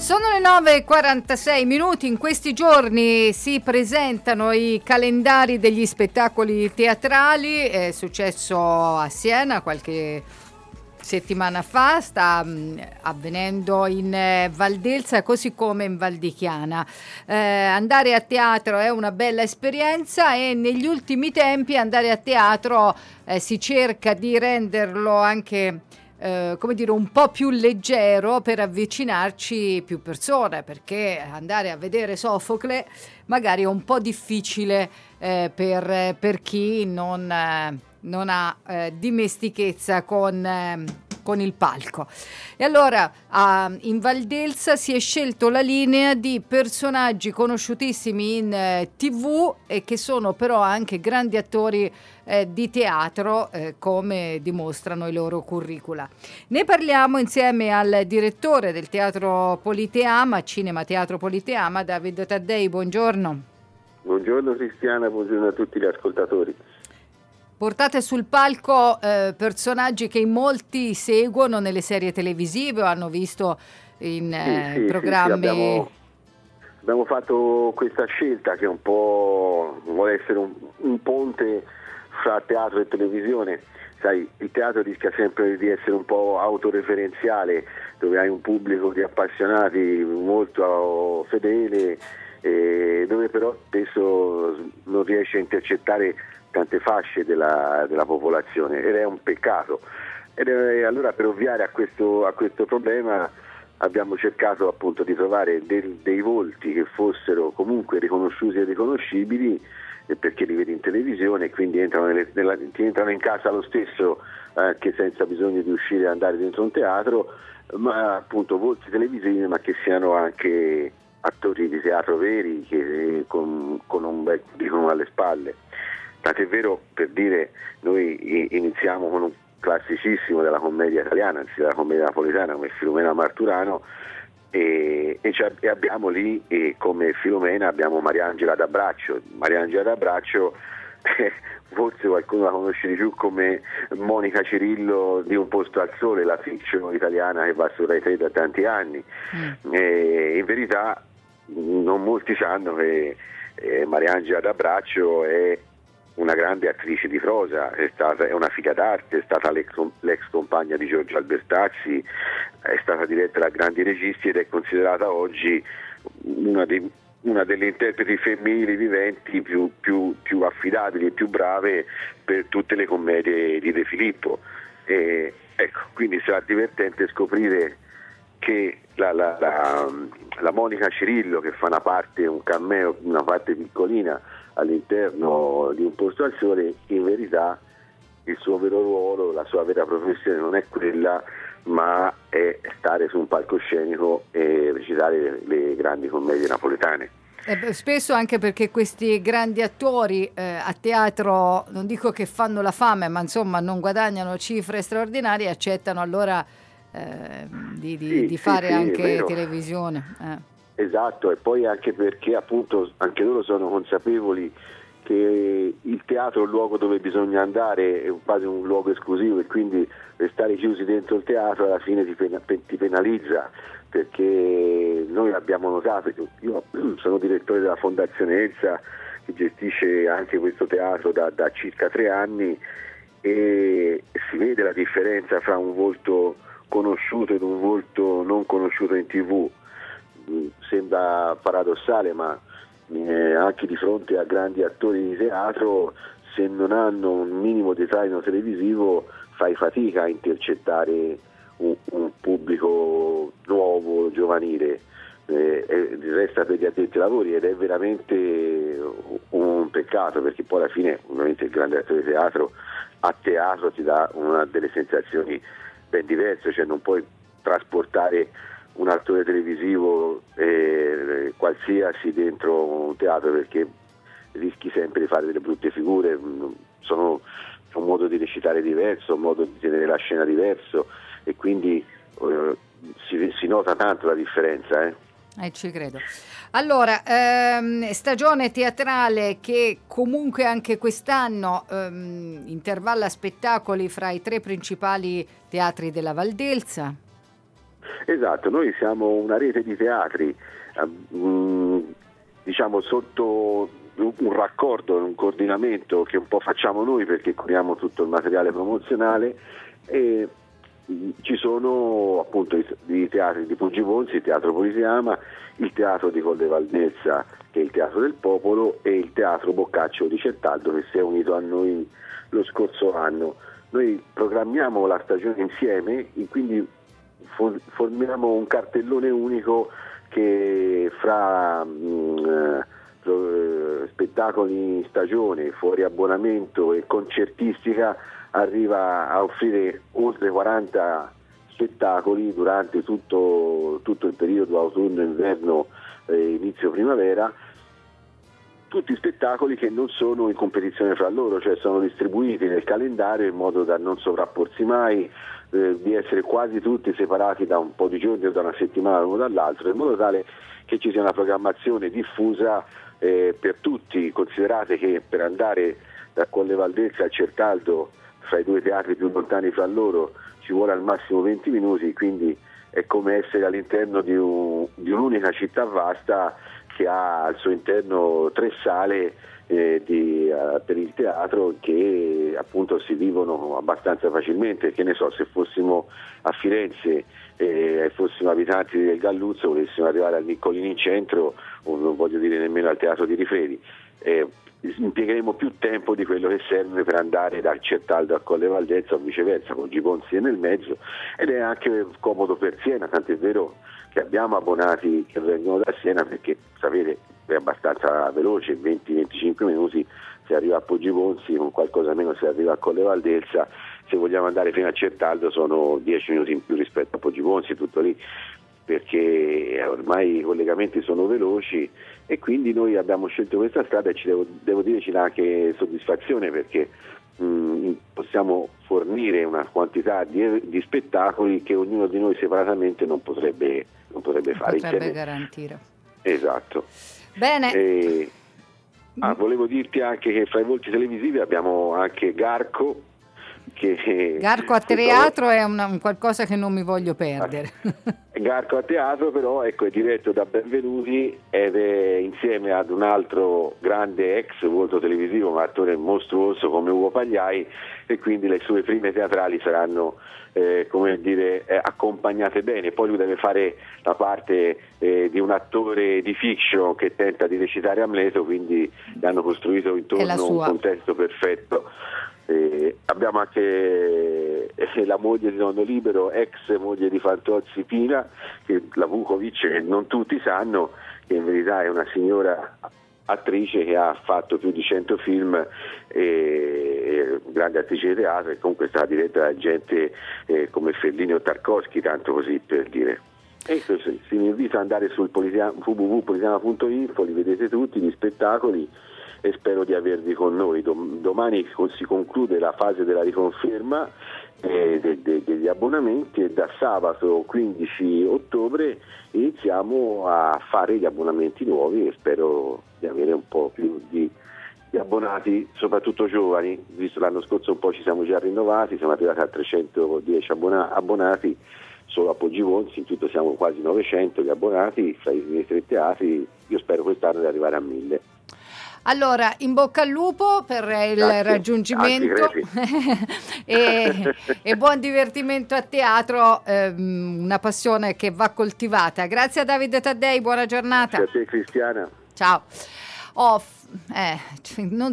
Sono le 9:46. In questi giorni si presentano i calendari degli spettacoli teatrali. È successo a Siena qualche settimana fa, sta avvenendo in Valdelsa così come in Val di Chiana. Andare a teatro è una bella esperienza e negli ultimi tempi andare a teatro si cerca di renderlo anche come dire, un po' più leggero per avvicinarci più persone, perché andare a vedere Sofocle magari è un po' difficile per chi non ha dimestichezza con il palco. E allora in Valdelsa si è scelto la linea di personaggi conosciutissimi in TV e che sono però anche grandi attori di teatro, come dimostrano i loro curricula. Ne parliamo insieme al direttore del Teatro Politeama, Cinema Teatro Politeama, David Taddei. Buongiorno. Buongiorno Cristiana, buongiorno a tutti gli ascoltatori. Portate sul palco personaggi che in molti seguono nelle serie televisive o hanno visto in programmi. Sì, abbiamo fatto questa scelta che un po' vuole essere un ponte fra teatro e televisione. Sai, il teatro rischia sempre di essere un po' autoreferenziale, dove hai un pubblico di appassionati molto fedele, dove però spesso non riesce a intercettare tante fasce della popolazione, ed è un peccato. Allora, per ovviare a questo problema, abbiamo cercato appunto di trovare dei volti che fossero comunque riconosciuti e riconoscibili, perché li vedi in televisione e quindi ti entrano in casa lo stesso, anche senza bisogno di uscire e andare dentro un teatro, ma appunto volti televisivi, ma che siano anche attori di teatro veri, che con un bel curriculum alle spalle. Tant'è vero, per dire, noi iniziamo con un classicissimo della commedia italiana, anzi della commedia napoletana, come Filomena Marturano, e abbiamo lì, come Filomena, abbiamo Mariangela D'Abraccio. Mariangela D'Abraccio forse qualcuno la conosce di più come Monica Cirillo di Un posto al sole, la fiction italiana che va su Rai 3 da tanti anni. In verità non molti sanno che Mariangela D'Abraccio è una grande attrice di prosa, è una figlia d'arte, è stata l'ex compagna di Giorgio Albertazzi, è stata diretta da grandi registi ed è considerata oggi una delle interpreti femminili viventi più affidabili e più brave per tutte le commedie di De Filippo. Ecco, quindi sarà divertente scoprire che la Monica Cirillo, che fa un cameo, una parte piccolina all'interno di Un posto al sole, in verità il suo vero ruolo, la sua vera professione non è quella, ma è stare su un palcoscenico e recitare le grandi commedie napoletane. Spesso anche perché questi grandi attori a teatro, non dico che fanno la fame, ma insomma non guadagnano cifre straordinarie, accettano allora di fare anche televisione. Esatto, e poi anche perché appunto anche loro sono consapevoli che il teatro è un luogo dove bisogna andare, è quasi un luogo esclusivo, e quindi restare chiusi dentro il teatro alla fine ti penalizza, perché noi abbiamo notato, io sono direttore della Fondazione Elsa che gestisce anche questo teatro da circa 3 anni, e si vede la differenza fra un volto conosciuto ed un volto non conosciuto in TV. Sembra paradossale, ma anche di fronte a grandi attori di teatro, se non hanno un minimo di traino televisivo, fai fatica a intercettare un pubblico nuovo, giovanile. Resta per gli addetti ai lavori, ed è veramente un peccato, perché poi alla fine ovviamente il grande attore di teatro a teatro ti dà delle sensazioni ben diverse, cioè non puoi trasportare un attore televisivo qualsiasi dentro un teatro, perché rischi sempre di fare delle brutte figure. Sono un modo di recitare diverso, un modo di tenere la scena diverso, e quindi si nota tanto la differenza. Ci credo. Allora, stagione teatrale che comunque anche quest'anno intervalla spettacoli fra i 3 principali teatri della Valdelsa. Esatto, noi siamo una rete di teatri, diciamo sotto un raccordo, un coordinamento che un po' facciamo noi perché curiamo tutto il materiale promozionale, e ci sono appunto i teatri di Poggibonsi, il Teatro Politeama, il Teatro di Colle Valdezza che è il Teatro del Popolo e il Teatro Boccaccio di Certaldo che si è unito a noi lo scorso anno. Noi programmiamo la stagione insieme e quindi formiamo un cartellone unico che fra spettacoli in stagione, fuori abbonamento e concertistica arriva a offrire oltre 40 spettacoli durante tutto il periodo autunno, inverno e inizio primavera, tutti spettacoli che non sono in competizione fra loro, cioè sono distribuiti nel calendario in modo da non sovrapporsi mai, di essere quasi tutti separati da un po' di giorni o da una settimana l'uno dall'altro, in modo tale che ci sia una programmazione diffusa per tutti. Considerate che per andare da Colle Valdezza a Certaldo, fra i due teatri più lontani fra loro, ci vuole al massimo 20 minuti, quindi è come essere all'interno di un'unica città vasta che ha al suo interno 3 sale per il teatro che appunto si vivono abbastanza facilmente. Che ne so, se fossimo a Firenze e fossimo abitanti del Galluzzo, volessimo arrivare al Niccolini in centro, o non voglio dire nemmeno al Teatro di Rifredi, impiegheremo più tempo di quello che serve per andare da Certaldo a Colle Valdezza o viceversa, con Poggibonsi nel mezzo, ed è anche comodo per Siena, tant'è vero che abbiamo abbonati che vengono da Siena perché sapete è abbastanza veloce, 20-25 minuti si arriva a Poggibonsi, con qualcosa meno si arriva a Colle Valdezza. Se vogliamo andare fino a Certaldo sono 10 minuti in più rispetto a Poggibonsi, tutto lì, perché ormai i collegamenti sono veloci, e quindi noi abbiamo scelto questa strada e devo dire ci dà anche soddisfazione perché possiamo fornire una quantità di spettacoli che ognuno di noi separatamente non potrebbe fare insieme. Garantire. Esatto. Bene. Volevo dirti anche che fra i volti televisivi abbiamo anche Garco. Garco a teatro è un qualcosa che non mi voglio perdere. Garco a teatro però è diretto da Benvenuti ed è insieme ad un altro grande ex volto televisivo, ma attore mostruoso come Ugo Pagliai, e quindi le sue prime teatrali saranno accompagnate bene. Poi lui deve fare la parte di un attore di fiction che tenta di recitare Amleto, quindi gli hanno costruito intorno un contesto perfetto. Abbiamo anche la moglie di Nonno Libero, ex moglie di Fantozzi, Pina, la Vukovic, che non tutti sanno, che in verità è una signora attrice che ha fatto più di 100 film, grande attrice di teatro, e comunque è stata diretta da gente come Fellini o Tarkovsky, tanto così per dire. E si invita ad andare sul www.politeama.info, li vedete tutti gli spettacoli e spero di avervi con noi. Domani si conclude la fase della riconferma degli abbonamenti e da sabato 15 ottobre iniziamo a fare gli abbonamenti nuovi e spero di avere un po' più di abbonati, soprattutto giovani, visto l'anno scorso un po' ci siamo già rinnovati, siamo arrivati a 310 abbonati solo a Poggibonsi, in tutto siamo quasi 900 gli abbonati fra i 3 teatri, io spero quest'anno di arrivare a 1000. Allora, in bocca al lupo per il raggiungimento e buon divertimento a teatro, una passione che va coltivata. Grazie a Davide Taddei, buona giornata. Grazie a te Cristiana. Ciao. Non